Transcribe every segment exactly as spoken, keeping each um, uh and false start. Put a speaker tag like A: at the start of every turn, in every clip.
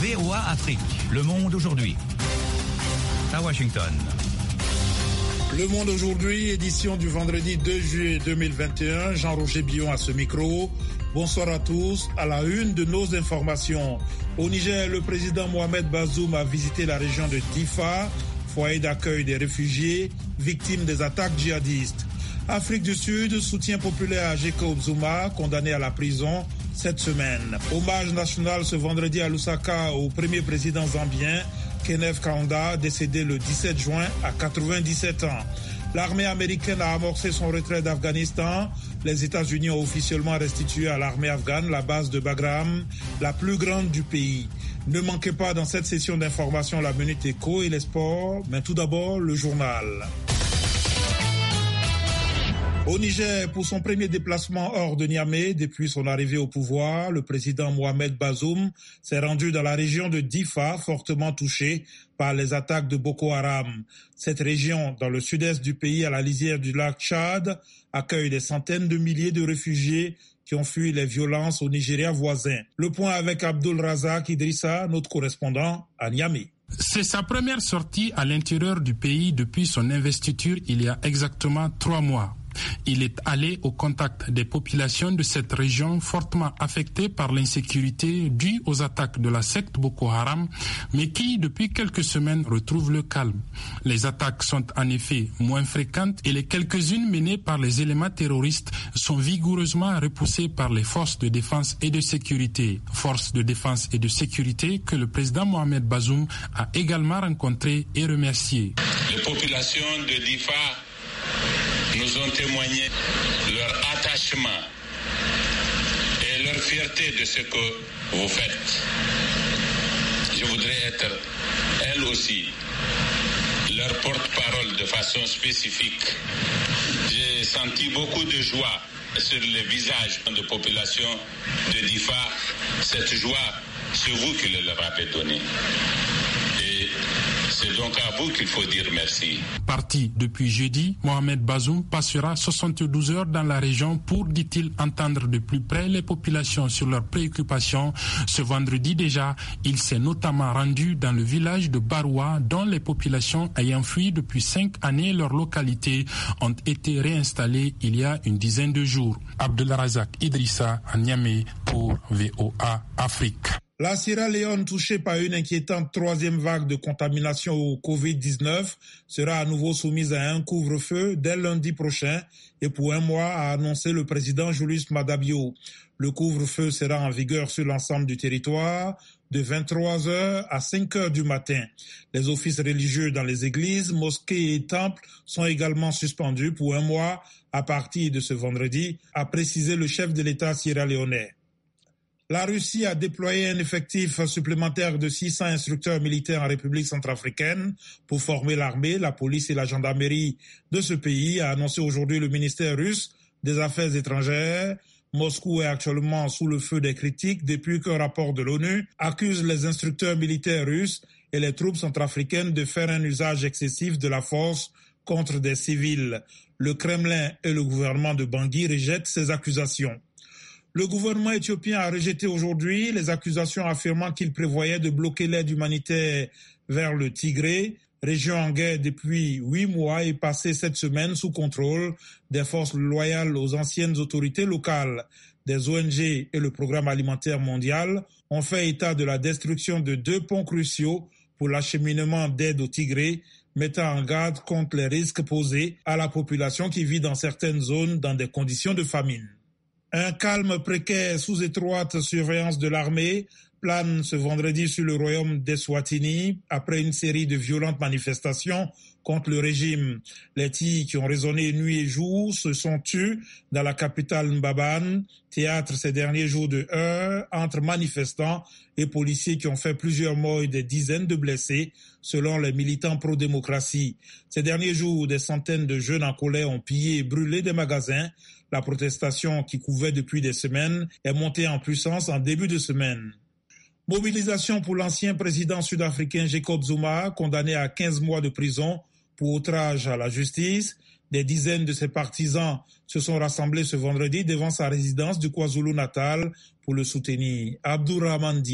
A: V O A Afrique, Le Monde aujourd'hui. À Washington.
B: Le Monde aujourd'hui, édition du vendredi deux juillet deux mille vingt et un. Jean-Roger Billon à ce micro. Bonsoir à tous. À la une de nos informations. Au Niger, le président Mohamed Bazoum a visité la région de Difa, foyer d'accueil des réfugiés victimes des attaques djihadistes. Afrique du Sud, soutien populaire à Jacob Zuma, condamné à la prison cette semaine. Hommage national ce vendredi à Lusaka au premier président zambien, Kenneth Kaunda, décédé le dix-sept juin à quatre-vingt-dix-sept ans. L'armée américaine a amorcé son retrait d'Afghanistan. Les États-Unis ont officiellement restitué à l'armée afghane la base de Bagram, la plus grande du pays. Ne manquez pas dans cette session d'information la Minute Éco et les sports, mais tout d'abord le journal. Au Niger, pour son premier déplacement hors de Niamey depuis son arrivée au pouvoir, le président Mohamed Bazoum s'est rendu dans la région de Difa, fortement touchée par les attaques de Boko Haram. Cette région, dans le sud-est du pays, à la lisière du lac Tchad, accueille des centaines de milliers de réfugiés qui ont fui les violences au Nigeria voisin. Le point avec Abdul Razak Idrissa, notre correspondant à Niamey.
C: C'est sa première sortie à l'intérieur du pays depuis son investiture il y a exactement trois mois. Il est allé au contact des populations de cette région fortement affectée par l'insécurité due aux attaques de la secte Boko Haram, mais qui, depuis quelques semaines, retrouve le calme. Les attaques sont en effet moins fréquentes et les quelques-unes menées par les éléments terroristes sont vigoureusement repoussées par les forces de défense et de sécurité. Forces de défense et de sécurité que le président Mohamed Bazoum a également rencontrées et remerciées.
D: Les populations de Difa nous ont témoigné leur attachement et leur fierté de ce que vous faites. Je voudrais être, elles aussi, leur porte-parole de façon spécifique. J'ai senti beaucoup de joie sur les visages de population de Difa. Cette joie, c'est vous qui le leur avez donnée. C'est donc à vous qu'il faut dire merci.
C: Parti depuis jeudi, Mohamed Bazoum passera soixante-douze heures dans la région pour, dit-il, entendre de plus près les populations sur leurs préoccupations. Ce vendredi déjà, il s'est notamment rendu dans le village de Baroua, dont les populations ayant fui depuis cinq années leur localité ont été réinstallées il y a une dizaine de jours. Abdelrazak Idrissa à Niamey pour V O A Afrique.
B: La Sierra Leone, touchée par une inquiétante troisième vague de contamination au covid dix-neuf, sera à nouveau soumise à un couvre-feu dès lundi prochain et pour un mois, a annoncé le président Julius Maada Bio. Le couvre-feu sera en vigueur sur l'ensemble du territoire de vingt-trois heures à cinq heures du matin. Les offices religieux dans les églises, mosquées et temples sont également suspendus pour un mois à partir de ce vendredi, a précisé le chef de l'État sierra-léonais. La Russie a déployé un effectif supplémentaire de six cents instructeurs militaires en République centrafricaine pour former l'armée, la police et la gendarmerie de ce pays, a annoncé aujourd'hui le ministère russe des Affaires étrangères. Moscou est actuellement sous le feu des critiques depuis qu'un rapport de l'ONU accuse les instructeurs militaires russes et les troupes centrafricaines de faire un usage excessif de la force contre des civils. Le Kremlin et le gouvernement de Bangui rejettent ces accusations. Le gouvernement éthiopien a rejeté aujourd'hui les accusations affirmant qu'il prévoyait de bloquer l'aide humanitaire vers le Tigré, région en guerre depuis huit mois et passée cette semaine sous contrôle des forces loyales aux anciennes autorités locales. Des O N G et le Programme alimentaire mondial ont fait état de la destruction de deux ponts cruciaux pour l'acheminement d'aide au Tigré, mettant en garde contre les risques posés à la population qui vit dans certaines zones dans des conditions de famine. Un calme précaire sous étroite surveillance de l'armée plane ce vendredi sur le royaume d'Eswatini après une série de violentes manifestations contre le régime. Les tirs qui ont résonné nuit et jour se sont tus dans la capitale Mbabane, théâtre ces derniers jours de heurts entre manifestants et policiers qui ont fait plusieurs morts et des dizaines de blessés, selon les militants pro-démocratie. Ces derniers jours, des centaines de jeunes en colère ont pillé et brûlé des magasins. La protestation qui couvait depuis des semaines est montée en puissance en début de semaine. Mobilisation pour l'ancien président sud-africain Jacob Zuma, condamné à quinze mois de prison pour outrage à la justice. Des dizaines de ses partisans se sont rassemblés ce vendredi devant sa résidence du KwaZulu-Natal pour le soutenir. Abdourahmane Dia.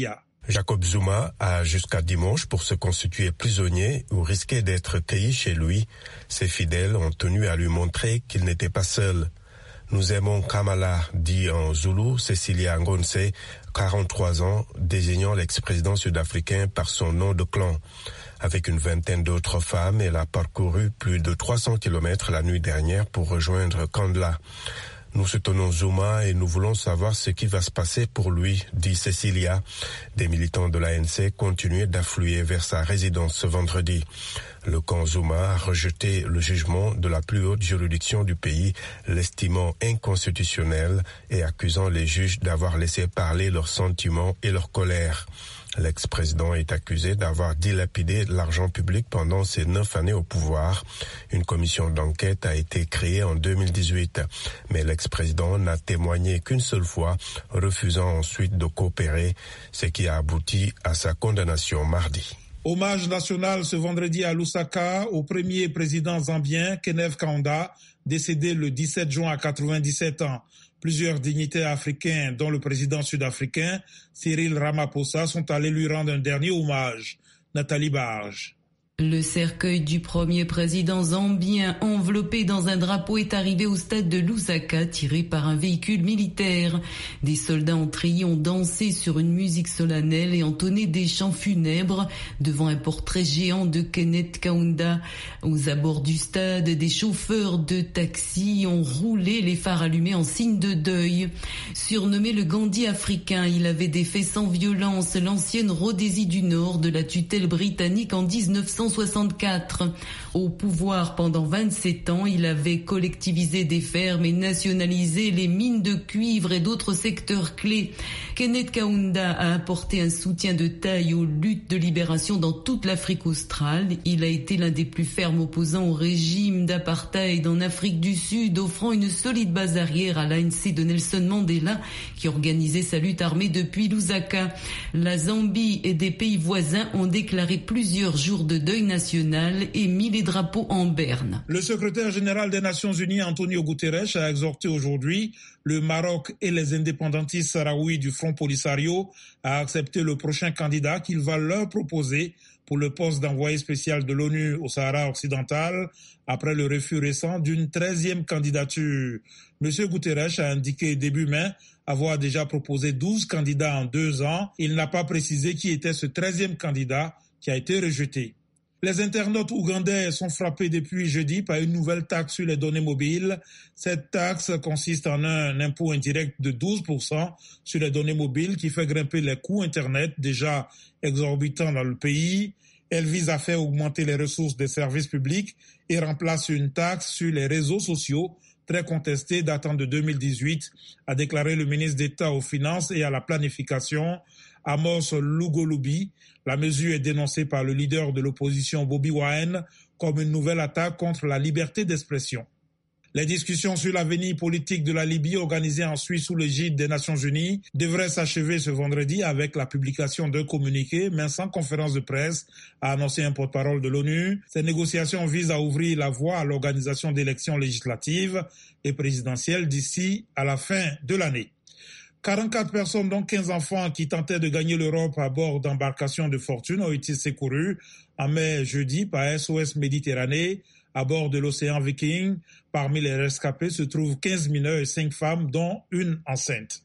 E: Jacob Zuma a jusqu'à dimanche pour se constituer prisonnier ou risquer d'être cueilli chez lui. Ses fidèles ont tenu à lui montrer qu'il n'était pas seul. Nous aimons Kamala, dit en zoulou Cecilia Ngonse, quarante-trois ans, désignant l'ex-président sud-africain par son nom de clan. Avec une vingtaine d'autres femmes, elle a parcouru plus de trois cents kilomètres la nuit dernière pour rejoindre Kandla. Nous soutenons Zuma et nous voulons savoir ce qui va se passer pour lui, dit Cecilia. Des militants de l'A N C continuaient d'affluer vers sa résidence ce vendredi. Le camp Zuma a rejeté le jugement de la plus haute juridiction du pays, l'estimant inconstitutionnel et accusant les juges d'avoir laissé parler leurs sentiments et leur colère. L'ex-président est accusé d'avoir dilapidé l'argent public pendant ses neuf années au pouvoir. Une commission d'enquête a été créée en deux mille dix-huit, mais l'ex-président n'a témoigné qu'une seule fois, refusant ensuite de coopérer, ce qui a abouti à sa condamnation mardi.
B: Hommage national ce vendredi à Lusaka au premier président zambien, Kenneth Kaunda, décédé le dix-sept juin à quatre-vingt-dix-sept ans. Plusieurs dignitaires africains, dont le président sud-africain, Cyril Ramaphosa, sont allés lui rendre un dernier hommage. Nathalie Barge.
F: Le cercueil du premier président zambien enveloppé dans un drapeau est arrivé au stade de Lusaka, tiré par un véhicule militaire. Des soldats en treillis ont dansé sur une musique solennelle et entonné des chants funèbres devant un portrait géant de Kenneth Kaunda. Aux abords du stade, des chauffeurs de taxi ont roulé les phares allumés en signe de deuil. Surnommé le Gandhi africain, il avait défait sans violence l'ancienne Rhodésie du Nord de la tutelle britannique en dix-neuf cent soixante-quatre. Au pouvoir pendant vingt-sept ans, il avait collectivisé des fermes et nationalisé les mines de cuivre et d'autres secteurs clés. Kenneth Kaunda a apporté un soutien de taille aux luttes de libération dans toute l'Afrique australe. Il a été l'un des plus fermes opposants au régime d'apartheid en Afrique du Sud, offrant une solide base arrière à l'A N C de Nelson Mandela, qui organisait sa lutte armée depuis Lusaka. La Zambie et des pays voisins ont déclaré plusieurs jours de deuil national et mis les drapeaux en berne.
B: Le secrétaire général des Nations Unies, Antonio Guterres, a exhorté aujourd'hui le Maroc et les indépendantistes sahraouis du Front Polisario à accepter le prochain candidat qu'il va leur proposer pour le poste d'envoyé spécial de l'ONU au Sahara occidental après le refus récent d'une treizième candidature. Monsieur Guterres a indiqué début mai avoir déjà proposé douze candidats en deux ans. Il n'a pas précisé qui était ce treizième candidat qui a été rejeté. Les internautes ougandais sont frappés depuis jeudi par une nouvelle taxe sur les données mobiles. Cette taxe consiste en un impôt indirect de douze pour cent sur les données mobiles qui fait grimper les coûts Internet déjà exorbitants dans le pays. Elle vise à faire augmenter les ressources des services publics et remplace une taxe sur les réseaux sociaux très contestée datant de deux mille dix-huit, a déclaré le ministre d'État aux Finances et à la Planification, Amos Lugolubi. La mesure est dénoncée par le leader de l'opposition Bobi Wine comme une nouvelle attaque contre la liberté d'expression. Les discussions sur l'avenir politique de la Libye organisées en Suisse sous l'égide des Nations Unies devraient s'achever ce vendredi avec la publication d'un communiqué, mais sans conférence de presse, a annoncé un porte-parole de l'ONU. Ces négociations visent à ouvrir la voie à l'organisation d'élections législatives et présidentielles d'ici à la fin de l'année. quarante-quatre personnes, dont quinze enfants, qui tentaient de gagner l'Europe à bord d'embarcations de fortune ont été secourus en mai jeudi par S O S Méditerranée à bord de l'océan Viking. Parmi les rescapés se trouvent quinze mineurs et cinq femmes, dont une enceinte.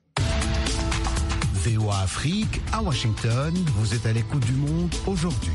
G: V O A Afrique, à Washington, vous êtes à l'écoute du monde aujourd'hui.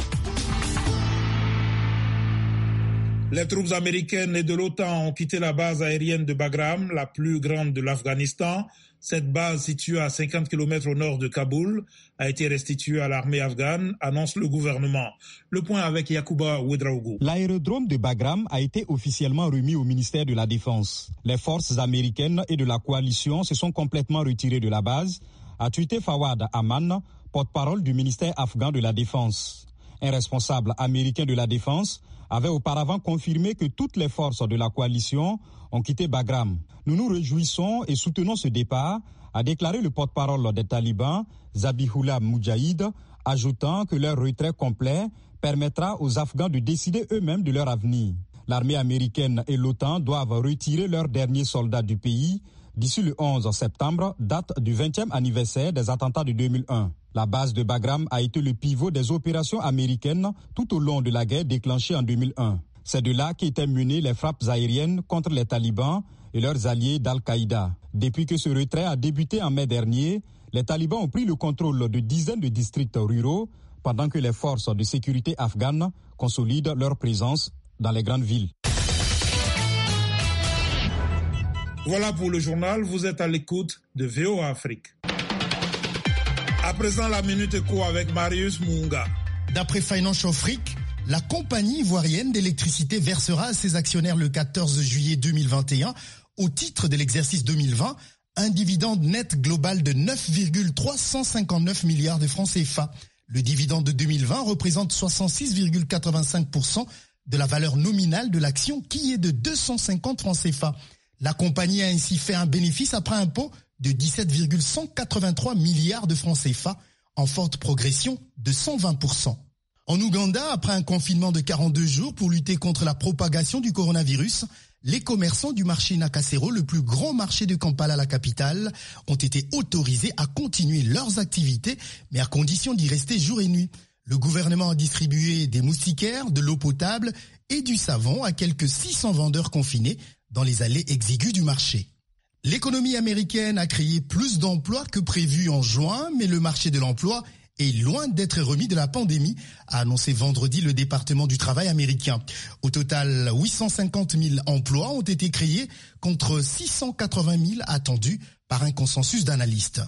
B: Les troupes américaines et de l'OTAN ont quitté la base aérienne de Bagram, la plus grande de l'Afghanistan. Cette base, située à cinquante kilomètres au nord de Kaboul, a été restituée à l'armée afghane, annonce le gouvernement. Le point avec Yacouba Ouedraogo.
H: L'aérodrome de Bagram a été officiellement remis au ministère de la Défense. Les forces américaines et de la coalition se sont complètement retirées de la base, a tweeté Fawad Aman, porte-parole du ministère afghan de la Défense. Un responsable américain de la Défense avait auparavant confirmé que toutes les forces de la coalition ont quitté Bagram. Nous nous réjouissons et soutenons ce départ, a déclaré le porte-parole des talibans, Zabihullah Mujahid, ajoutant que leur retrait complet permettra aux Afghans de décider eux-mêmes de leur avenir. L'armée américaine et l'OTAN doivent retirer leurs derniers soldats du pays d'ici le onze septembre, date du vingtième anniversaire des attentats de deux mille un. La base de Bagram a été le pivot des opérations américaines tout au long de la guerre déclenchée en deux mille un. C'est de là qu'étaient menées les frappes aériennes contre les talibans et leurs alliés d'Al-Qaïda. Depuis que ce retrait a débuté en mai dernier, les talibans ont pris le contrôle de dizaines de districts ruraux pendant que les forces de sécurité afghanes consolident leur présence dans les grandes villes.
B: Voilà pour le journal, vous êtes à l'écoute de V O A Afrique. À présent, la Minute Éco avec Marius Munga.
I: D'après Financial Freak, la compagnie ivoirienne d'électricité versera à ses actionnaires le quatorze juillet deux mille vingt et un, au titre de l'exercice deux mille vingt, un dividende net global de neuf virgule trois cent cinquante-neuf milliards de francs C F A. Le dividende de deux mille vingt représente soixante-six virgule quatre-vingt-cinq pour cent de la valeur nominale de l'action qui est de deux cent cinquante francs C F A. La compagnie a ainsi fait un bénéfice après impôt de dix-sept virgule cent quatre-vingt-trois milliards de francs C F A, en forte progression de cent vingt pour cent. En Ouganda, après un confinement de quarante-deux jours pour lutter contre la propagation du coronavirus, les commerçants du marché Nakasero, le plus grand marché de Kampala, la capitale, ont été autorisés à continuer leurs activités, mais à condition d'y rester jour et nuit. Le gouvernement a distribué des moustiquaires, de l'eau potable et du savon à quelques six cents vendeurs confinés dans les allées exiguës du marché. L'économie américaine a créé plus d'emplois que prévu en juin, mais le marché de l'emploi est loin d'être remis de la pandémie, a annoncé vendredi le département du travail américain. Au total, huit cent cinquante mille emplois ont été créés contre six cent quatre-vingt mille attendus par un consensus d'analystes.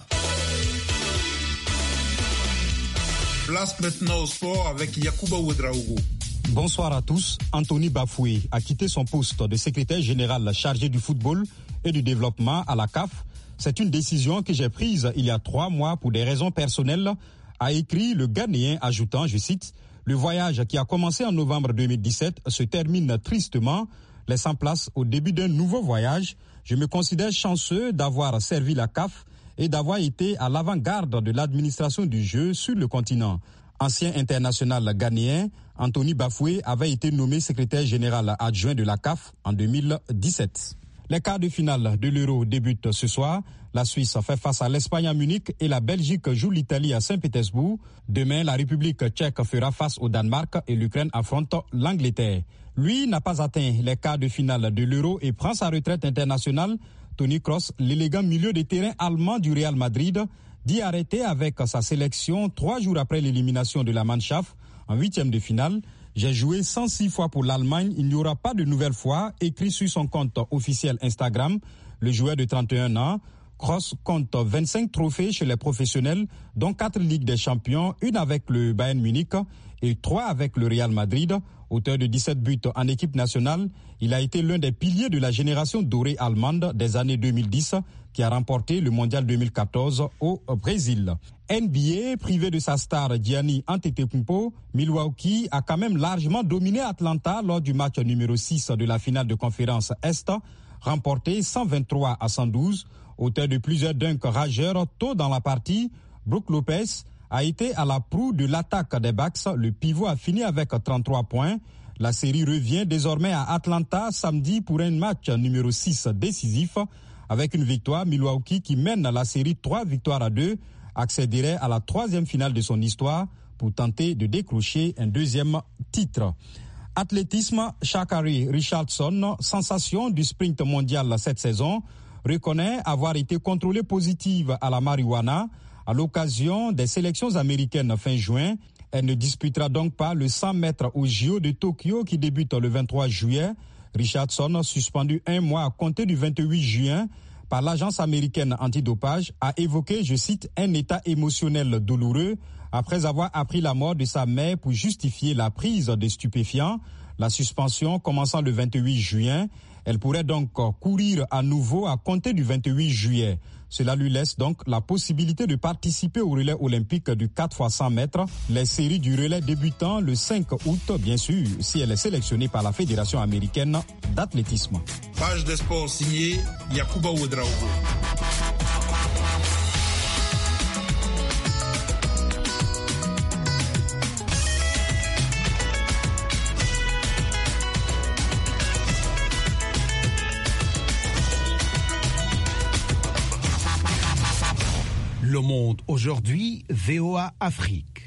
B: Place maintenant au sport avec Yacouba Ouedraogo.
H: Bonsoir à tous. Anthony Bafoué a quitté son poste de secrétaire général chargé du football et du développement à la C A F. C'est une décision que j'ai prise il y a trois mois pour des raisons personnelles, a écrit le Ghanéen, ajoutant, je cite, « Le voyage qui a commencé en novembre deux mille dix-sept se termine tristement, laissant place au début d'un nouveau voyage. Je me considère chanceux d'avoir servi la C A F et d'avoir été à l'avant-garde de l'administration du jeu sur le continent. » Ancien international ghanéen, Anthony Bafoué avait été nommé secrétaire général adjoint de la C A F en deux mille dix-sept. Les quarts de finale de l'Euro débutent ce soir. La Suisse fait face à l'Espagne à Munich et la Belgique joue l'Italie à Saint-Pétersbourg. Demain, la République tchèque fera face au Danemark et l'Ukraine affronte l'Angleterre. Lui n'a pas atteint les quarts de finale de l'Euro et prend sa retraite internationale. Toni Kroos, l'élégant milieu de terrain allemand du Real Madrid, dit arrêter avec sa sélection trois jours après l'élimination de la Mannschaft en huitième de finale. J'ai joué cent six fois pour l'Allemagne, il n'y aura pas de nouvelle fois, écrit sur son compte officiel Instagram. Le joueur de trente et un ans, Kroos compte vingt-cinq trophées chez les professionnels, dont quatre Ligues des Champions, une avec le Bayern Munich et trois avec le Real Madrid. Auteur de dix-sept buts en équipe nationale, il a été l'un des piliers de la génération dorée allemande des années deux mille dix qui a remporté le mondial deux mille quatorze au Brésil. N B A, privé de sa star Giannis Antetokounmpo, Milwaukee a quand même largement dominé Atlanta lors du match numéro six de la finale de conférence Est, remporté cent vingt-trois à cent douze. Auteur de plusieurs dunks rageurs tôt dans la partie, Brook Lopez a été à la proue de l'attaque des Bucks. Le pivot a fini avec trente-trois points. La série revient désormais à Atlanta samedi pour un match numéro six décisif. Avec une victoire, Milwaukee, qui mène la série trois victoires à deux, accéderait à la troisième finale de son histoire pour tenter de décrocher un deuxième titre. Athlétisme, Sha'Carri Richardson, sensation du sprint mondial cette saison, reconnaît avoir été contrôlée positive à la marijuana à l'occasion des sélections américaines fin juin. Elle ne disputera donc pas le cent mètres au J O de Tokyo qui débute le vingt-trois juillet. Richardson, suspendu un mois à compter du vingt-huit juin par l'agence américaine antidopage, a évoqué, je cite, un état émotionnel douloureux après avoir appris la mort de sa mère pour justifier la prise de stupéfiants. La suspension commençant le vingt-huit juin, elle pourrait donc courir à nouveau à compter du vingt-huit juillet. Cela lui laisse donc la possibilité de participer au relais olympique du quatre fois cent mètres. Les séries du relais débutant le cinq août, bien sûr, si elle est sélectionnée par la Fédération américaine d'athlétisme.
B: Page des sports signée Yacouba Ouedraogo.
G: Le Monde aujourd'hui, V O A Afrique.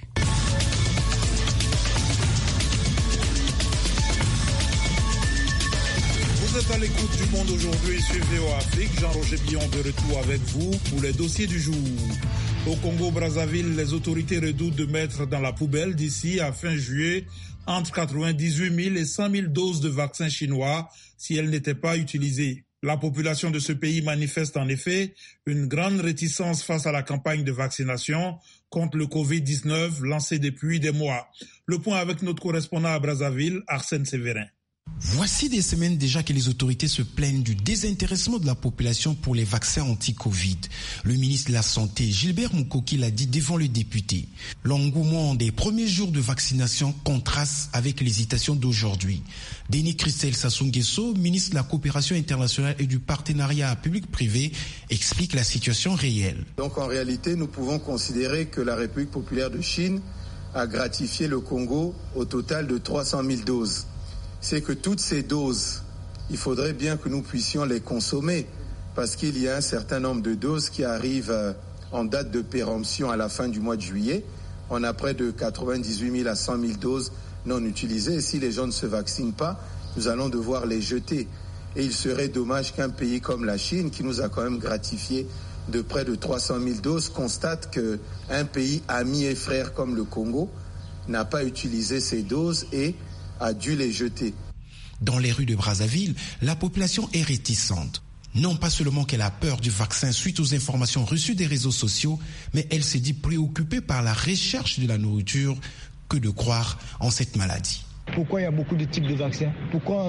B: Vous êtes à l'écoute du Monde aujourd'hui sur V O A Afrique. Jean-Roger Billon de retour avec vous pour les dossiers du jour. Au Congo-Brazzaville, les autorités redoutent de mettre dans la poubelle d'ici à fin juillet entre quatre-vingt-dix-huit mille et cent mille doses de vaccins chinois si elles n'étaient pas utilisées. La population de ce pays manifeste en effet une grande réticence face à la campagne de vaccination contre le covid dix-neuf lancée depuis des mois. Le point avec notre correspondant à Brazzaville, Arsène Sévérin.
J: Voici des semaines déjà que les autorités se plaignent du désintéressement de la population pour les vaccins anti-Covid. Le ministre de la Santé, Gilbert Moukoki, l'a dit devant le député. L'engouement des premiers jours de vaccination contraste avec l'hésitation d'aujourd'hui. Denis Christel Sassou Nguesso, ministre de la Coopération internationale et du partenariat public-privé, explique la situation réelle.
K: Donc en réalité, nous pouvons considérer que la République populaire de Chine a gratifié le Congo au total de trois cent mille doses. C'est que toutes ces doses, il faudrait bien que nous puissions les consommer parce qu'il y a un certain nombre de doses qui arrivent en date de péremption à la fin du mois de juillet. On a près de quatre-vingt-dix-huit mille à cent mille doses non utilisées et si les gens ne se vaccinent pas, nous allons devoir les jeter. Et il serait dommage qu'un pays comme la Chine, qui nous a quand même gratifié de près de trois cent mille doses, constate qu'un pays ami et frère comme le Congo n'a pas utilisé ces doses et a dû les jeter.
J: Dans les rues de Brazzaville, la population est réticente. Non pas seulement qu'elle a peur du vaccin suite aux informations reçues des réseaux sociaux, mais elle s'est dit préoccupée par la recherche de la nourriture que de croire en cette maladie.
L: Pourquoi il y a beaucoup de types de vaccins? Pourquoi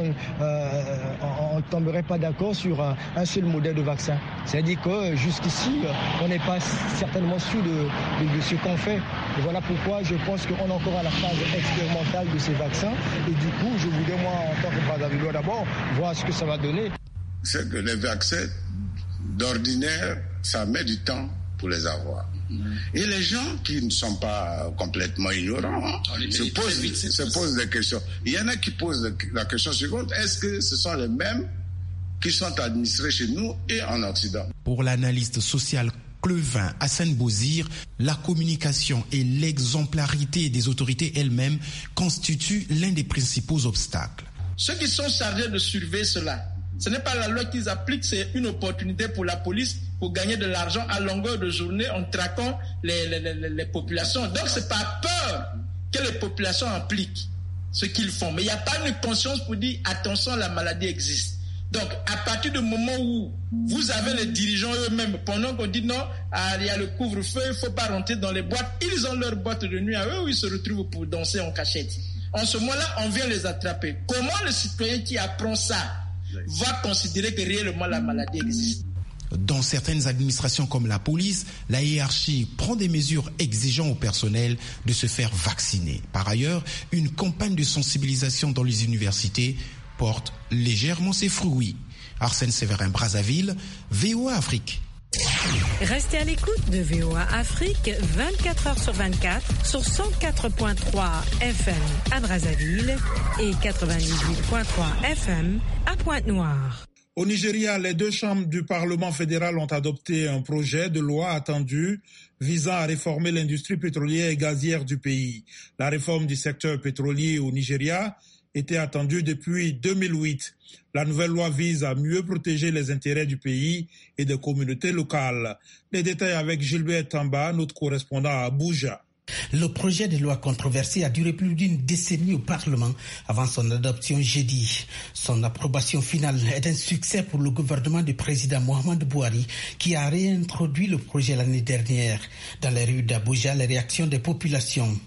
L: on ne tomberait pas d'accord sur un, un seul modèle de vaccin? C'est-à-dire que jusqu'ici, on n'est pas certainement sûr de, de, de ce qu'on fait. Et voilà pourquoi je pense qu'on est encore à la phase expérimentale de ces vaccins. Et du coup, je voudrais, moi, en tant que Brazzavillois d'abord, voir ce que ça va donner.
M: C'est que les vaccins, d'ordinaire, ça met du temps pour les avoir. Et les gens qui ne sont pas complètement ignorants hein, se, posent, vite, se posent des questions. Il y en a qui posent la question suivante, est-ce que ce sont les mêmes qui sont administrés chez nous et en Occident?
J: Pour l'analyste social Clevin Hassan Bozir, la communication et l'exemplarité des autorités elles-mêmes constituent l'un des principaux obstacles.
N: Ceux qui sont chargés de surveiller cela, ce n'est pas la loi qu'ils appliquent, c'est une opportunité pour la police pour gagner de l'argent à longueur de journée en traquant les, les, les, les populations. Donc c'est par peur que les populations appliquent ce qu'ils font. Mais il n'y a pas une conscience pour dire attention, la maladie existe. Donc à partir du moment où vous avez les dirigeants eux-mêmes, pendant qu'on dit non, ah, il y a le couvre-feu, il ne faut pas rentrer dans les boîtes, ils ont leur boîte de nuit à eux où ils se retrouvent pour danser en cachette. En ce moment-là, on vient les attraper. Comment le citoyen qui apprend ça va considérer que réellement la maladie existe?
J: Dans certaines administrations comme la police, la hiérarchie prend des mesures exigeant au personnel de se faire vacciner. Par ailleurs, une campagne de sensibilisation dans les universités porte légèrement ses fruits. Arsène Sévérin, Brazzaville, V O A Afrique.
O: Restez à l'écoute de V O A Afrique vingt-quatre heures sur vingt-quatre sur cent quatre virgule trois F M à Brazzaville et quatre-vingt-dix-huit virgule trois F M à Pointe-Noire.
B: Au Nigeria, les deux chambres du Parlement fédéral ont adopté un projet de loi attendu visant à réformer l'industrie pétrolière et gazière du pays. La réforme du secteur pétrolier au Nigeria était attendue depuis deux mille huit. La nouvelle loi vise à mieux protéger les intérêts du pays et des communautés locales. Les détails avec Gilbert Tamba, notre correspondant à Abuja.
P: Le projet de loi controversé a duré plus d'une décennie au Parlement avant son adoption jeudi. Son approbation finale est un succès pour le gouvernement du président Mohamed Bouhari qui a réintroduit le projet l'année dernière. Dans les rues d'Abuja, les réactions des populations.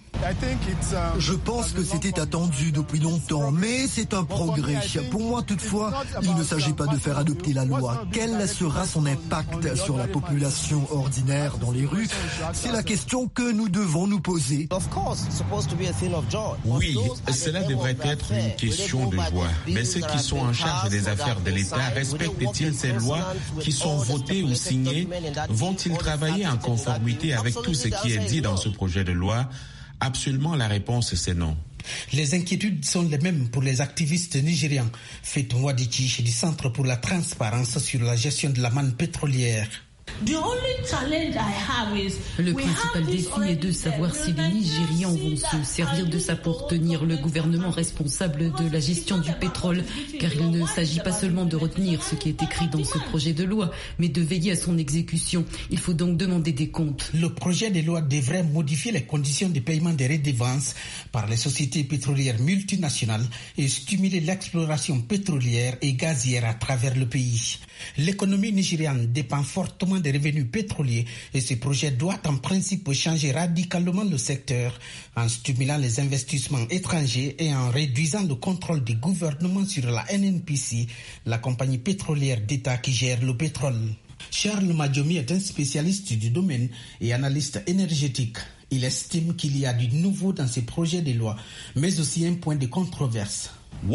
Q: Je pense que c'était attendu depuis longtemps, mais c'est un progrès. Pour moi, toutefois, il ne s'agit pas de faire adopter la loi. Quel sera son impact sur la population ordinaire dans les rues? C'est la question que nous devons nous poser.
R: Oui, cela devrait être une question de joie. Mais ceux qui sont en charge des affaires de l'État respectent-ils ces lois qui sont votées ou signées? Vont-ils travailler en conformité avec tout ce qui est dit dans ce projet de loi? Absolument, la réponse c'est non.
P: Les inquiétudes sont les mêmes pour les activistes nigérians. Feton Wadichi du Centre pour la transparence sur la gestion de la manne pétrolière.
F: Le principal défi est de savoir si les Nigérians vont se servir de ça pour tenir le gouvernement responsable de la gestion du pétrole, car il ne s'agit pas seulement de retenir ce qui est écrit dans ce projet de loi, mais de veiller à son exécution. Il faut donc demander des comptes.
P: Le projet de loi devrait modifier les conditions de paiement des redevances par les sociétés pétrolières multinationales et stimuler l'exploration pétrolière et gazière à travers le pays. L'économie nigériane dépend fortement des revenus pétroliers et ce projet doit en principe changer radicalement le secteur en stimulant les investissements étrangers et en réduisant le contrôle du gouvernement sur la N N P C, la compagnie pétrolière d'État qui gère le pétrole. Charles Madjomi est un spécialiste du domaine et analyste énergétique. Il estime qu'il y a du nouveau dans ces projets de loi, mais aussi un point de controverse.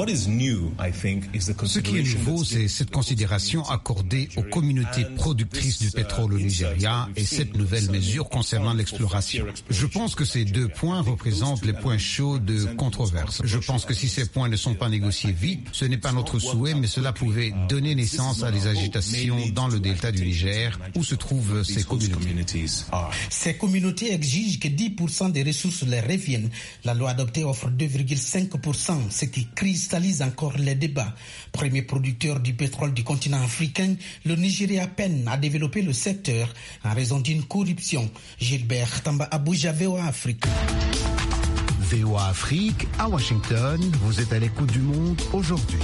S: Ce qui est nouveau, c'est cette considération accordée aux communautés productrices du pétrole au Nigeria et cette nouvelle mesure concernant l'exploration. Je pense que ces deux points représentent les points chauds de controverse. Je pense que si ces points ne sont pas négociés vite, ce n'est pas notre souhait, mais cela pouvait donner naissance à des agitations dans le delta du Niger où se trouvent ces communautés.
P: Ces communautés exigent que dix pour cent des ressources leur reviennent. La loi adoptée offre deux virgule cinq pour cent, ce qui cristallise encore les débats. Premier producteur du pétrole du continent africain, le Nigeria peine à développer le secteur en raison d'une corruption. Gilbert Tamba Abuja, V O A Afrique.
G: V O A Afrique, à Washington, vous êtes à l'écoute du monde aujourd'hui.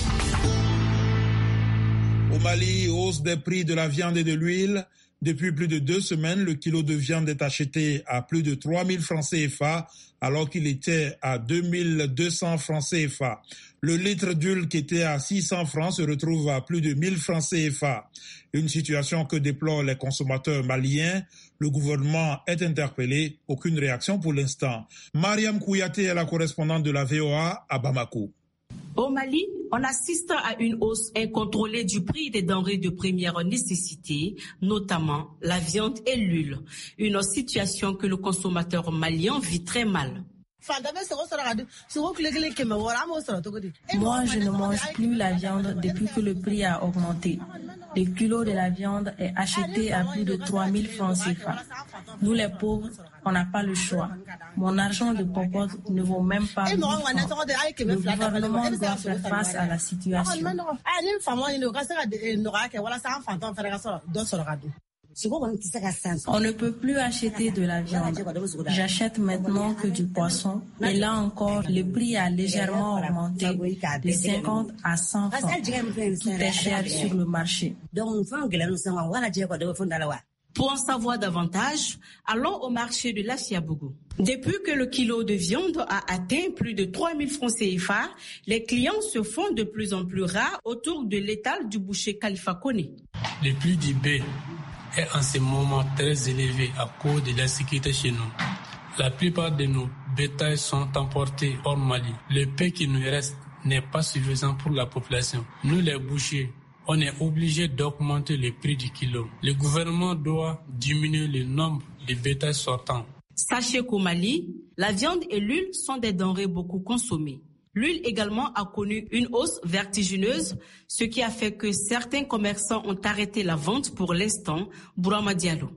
B: Au Mali, hausse des prix de la viande et de l'huile. Depuis plus de deux semaines, le kilo de viande est acheté à plus de trois mille francs C F A, alors qu'il était à deux mille deux cents francs C F A. Le litre d'huile qui était à six cents francs se retrouve à plus de mille francs C F A. Une situation que déplorent les consommateurs maliens. Le gouvernement est interpellé. Aucune réaction pour l'instant. Mariam Kouyaté est la correspondante de la V O A à Bamako.
T: Au Mali, on assiste à une hausse incontrôlée du prix des denrées de première nécessité, notamment la viande et l'huile. Une situation que le consommateur malien vit très mal.
U: Moi, je ne mange plus la viande depuis que le prix a augmenté. Le kilo de la viande est acheté à plus de trois mille francs C F A. Nous, les pauvres, on n'a pas le choix. Mon argent de popote ne vaut même pas mille francs. Le gouvernement doit faire face à la situation. On ne peut plus acheter de la viande. J'achète maintenant que du poisson. Et là encore, le prix a légèrement augmenté de cinquante à cent francs. Tout est cher sur le marché.
T: Pour en savoir davantage, allons au marché de l'Asiabougou. Depuis que le kilo de viande a atteint plus de trois mille francs C F A, les clients se font de plus en plus rares autour de l'étal du boucher Khalifa Koné.
C: Le prix du bœuf est en ce moment très élevé à cause de l'insécurité chez nous. La plupart de nos bétails sont emportés hors Mali. Le peu qui nous reste n'est pas suffisant pour la population. Nous, les bouchers, on est obligé d'augmenter le prix du kilo. Le gouvernement doit diminuer le nombre de bétails sortants.
T: Sachez qu'au Mali, la viande et l'huile sont des denrées beaucoup consommées. L'huile également a connu une hausse vertigineuse, ce qui a fait que certains commerçants ont arrêté la vente pour l'instant. Bourama Diallo.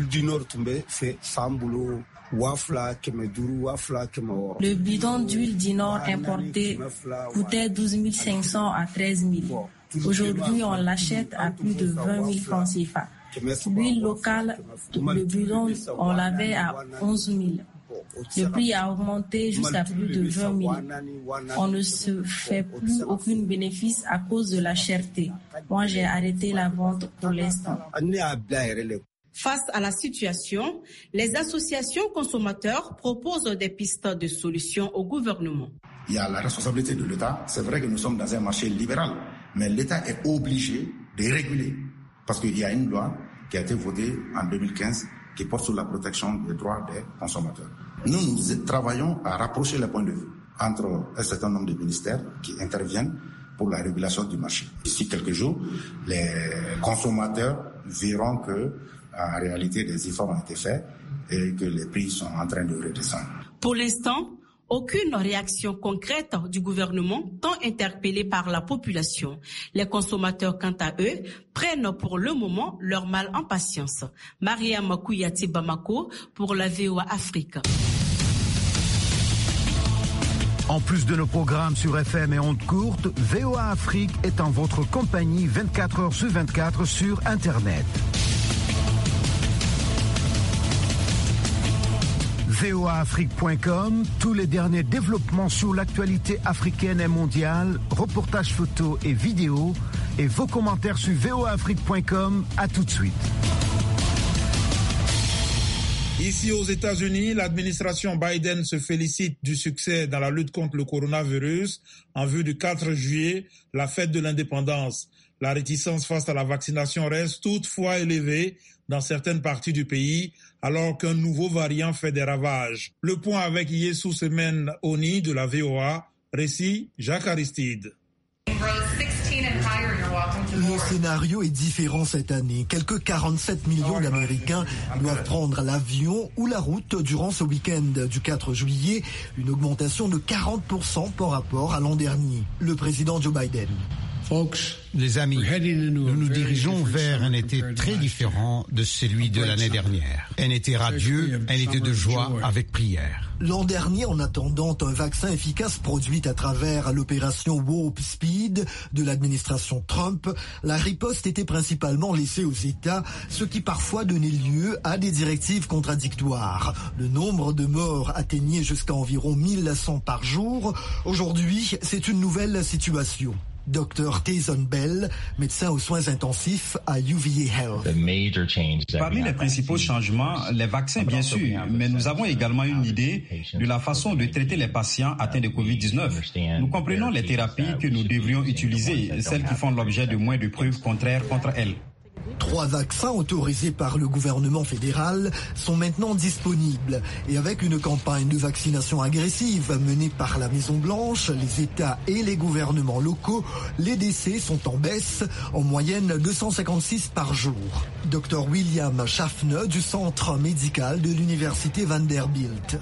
U: Le bidon d'huile du Nord importé coûtait douze mille cinq cents à treize mille. Aujourd'hui, on l'achète à plus de vingt mille francs C F A. L'huile locale, le bidon, on l'avait à onze mille. Le prix a augmenté jusqu'à plus de vingt mille. On ne se fait plus aucun bénéfice à cause de la cherté. Moi, j'ai arrêté la vente pour l'instant.
T: Face à la situation, les associations consommateurs proposent des pistes de solutions au gouvernement.
V: Il y a la responsabilité de l'État. C'est vrai que nous sommes dans un marché libéral, mais l'État est obligé de réguler parce qu'il y a une loi qui a été votée en deux mille quinze qui porte sur la protection des droits des consommateurs. Nous, nous travaillons à rapprocher les points de vue entre un certain nombre de ministères qui interviennent pour la régulation du marché. D'ici quelques jours, les consommateurs verront que, en réalité, des efforts ont été faits et que les prix sont en train de redescendre.
T: Pour l'instant, Aucune réaction concrète du gouvernement, tant interpellé par la population. Les consommateurs, quant à eux, prennent pour le moment leur mal en patience. Mariam Kouyati Bamako pour la V O A Afrique.
G: En plus de nos programmes sur F M et ondes courtes, V O A Afrique est en votre compagnie vingt-quatre heures sur vingt-quatre sur Internet. V O A Afrique point com, tous les derniers développements sur l'actualité africaine et mondiale, reportages photos et vidéos, et vos commentaires sur V O A Afrique point com. À tout de suite.
B: Ici aux États-Unis, l'administration Biden se félicite du succès dans la lutte contre le coronavirus en vue du quatre juillet, la fête de l'indépendance. La réticence face à la vaccination reste toutefois élevée dans certaines parties du pays, alors qu'un nouveau variant fait des ravages. Le point avec Yessou Semen Oni de la V O A, récit Jacques Aristide.
Q: Le scénario est différent cette année. Quelques quarante-sept millions d'Américains doivent prendre l'avion ou la route durant ce week-end du quatre juillet, une augmentation de quarante pour cent par rapport à l'an dernier. Le président Joe Biden.
S: Les amis, nous nous dirigeons vers un été très différent de celui de l'année dernière. Un été radieux, un été de joie avec prière.
Q: L'an dernier, en attendant un vaccin efficace produit à travers l'opération Warp Speed de l'administration Trump, la riposte était principalement laissée aux États, ce qui parfois donnait lieu à des directives contradictoires. Le nombre de morts atteignait jusqu'à environ mille cent par jour. Aujourd'hui, c'est une nouvelle situation. Docteur Tayson Bell, médecin aux soins intensifs à U V A Health.
A: Parmi les principaux changements, les vaccins bien sûr, mais nous avons également une idée de la façon de traiter les patients atteints de covid dix-neuf. Nous comprenons les thérapies que nous devrions utiliser, celles qui font l'objet de moins de preuves contraires contre elles.
Q: Trois vaccins autorisés par le gouvernement fédéral sont maintenant disponibles. Et avec une campagne de vaccination agressive menée par la Maison-Blanche, les États et les gouvernements locaux, les décès sont en baisse, en moyenne deux cent cinquante-six par jour. Docteur William Schaffner du centre médical de l'université Vanderbilt.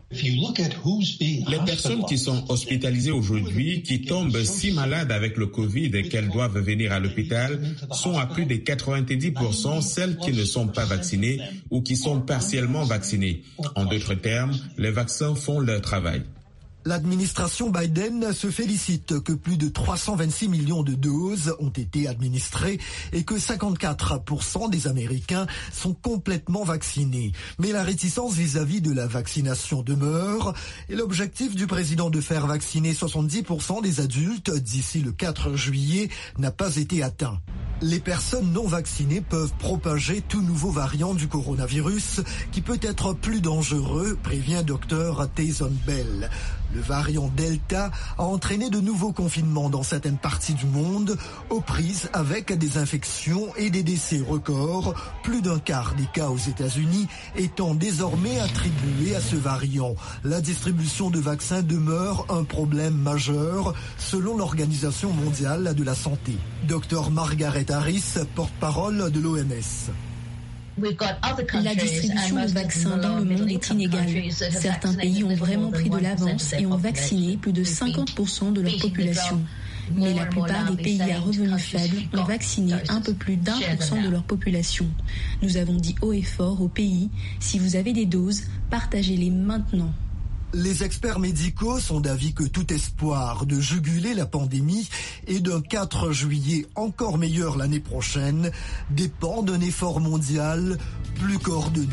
R: Les personnes qui sont hospitalisées aujourd'hui, qui tombent si malades avec le Covid et qu'elles doivent venir à l'hôpital, sont à plus de quatre-vingt-dix pour cent celles qui ne sont pas vaccinées ou qui sont partiellement vaccinées. En d'autres termes, les vaccins font leur travail.
Q: L'administration Biden se félicite que plus de trois cent vingt-six millions de doses ont été administrées et que cinquante-quatre pour cent des Américains sont complètement vaccinés. Mais la réticence vis-à-vis de la vaccination demeure et l'objectif du président de faire vacciner soixante-dix pour cent des adultes d'ici le quatre juillet n'a pas été atteint. Les personnes non vaccinées peuvent propager tout nouveau variant du coronavirus qui peut être plus dangereux, prévient docteur Tayson Bell. Le variant Delta a entraîné de nouveaux confinements dans certaines parties du monde, aux prises avec des infections et des décès records, plus d'un quart des cas aux États-Unis étant désormais attribués à ce variant. La distribution de vaccins demeure un problème majeur, selon l'Organisation mondiale de la santé. docteur Margaret Harris, porte-parole de l'O M S.
D: La distribution de vaccins dans le monde est inégale. Certains pays ont vraiment pris de l'avance et ont vacciné plus de cinquante pour cent de leur population. Mais la plupart des pays à revenus faibles ont vacciné un peu plus d'un pour cent de leur population. Nous avons dit haut et fort aux pays, si vous avez des doses, partagez-les maintenant.
Q: Les experts médicaux sont d'avis que tout espoir de juguler la pandémie et d'un quatre juillet encore meilleur l'année prochaine dépend d'un effort mondial plus coordonné.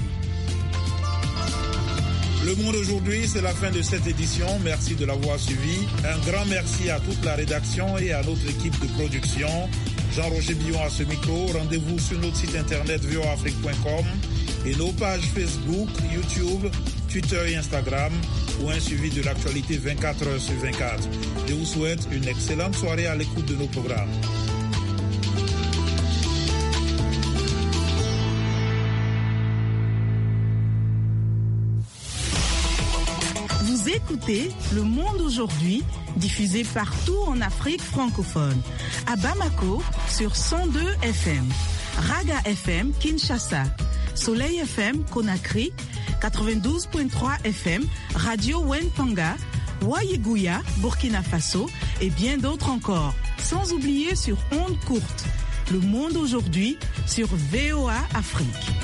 B: Le Monde aujourd'hui, c'est la fin de cette édition. Merci de l'avoir suivi. Un grand merci à toute la rédaction et à notre équipe de production. Jean-Roger Billon à ce micro. Rendez-vous sur notre site internet v o a afrique point com et nos pages Facebook, YouTube, Twitter et Instagram ou un suivi de l'actualité vingt-quatre heures sur vingt-quatre. Je vous souhaite une excellente soirée à l'écoute de nos programmes.
W: Vous écoutez Le Monde aujourd'hui, diffusé partout en Afrique francophone. À Bamako, sur cent deux F M. Raga F M, Kinshasa. Soleil F M, Conakry. quatre-vingt-douze virgule trois F M, Radio Wentanga, Wayeguya, Burkina Faso et bien d'autres encore. Sans oublier sur ondes courtes. Le monde aujourd'hui sur V O A Afrique.